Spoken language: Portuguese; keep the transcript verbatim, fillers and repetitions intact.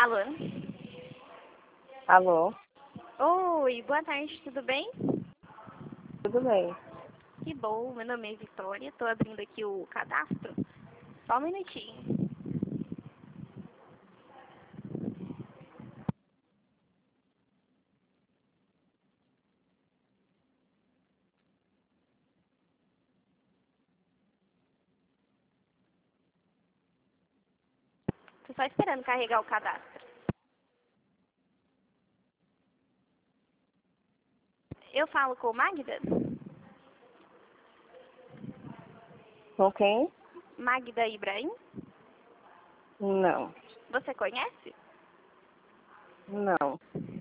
Alô? Alô? Oi, boa tarde, tudo bem? Tudo bem. Que bom, meu nome é Vitória, estou abrindo aqui o cadastro. Só um minutinho. Tô só esperando carregar o cadastro. Eu falo com Magda? Com quem? Magda Ibrahim? Não. Você conhece? Não.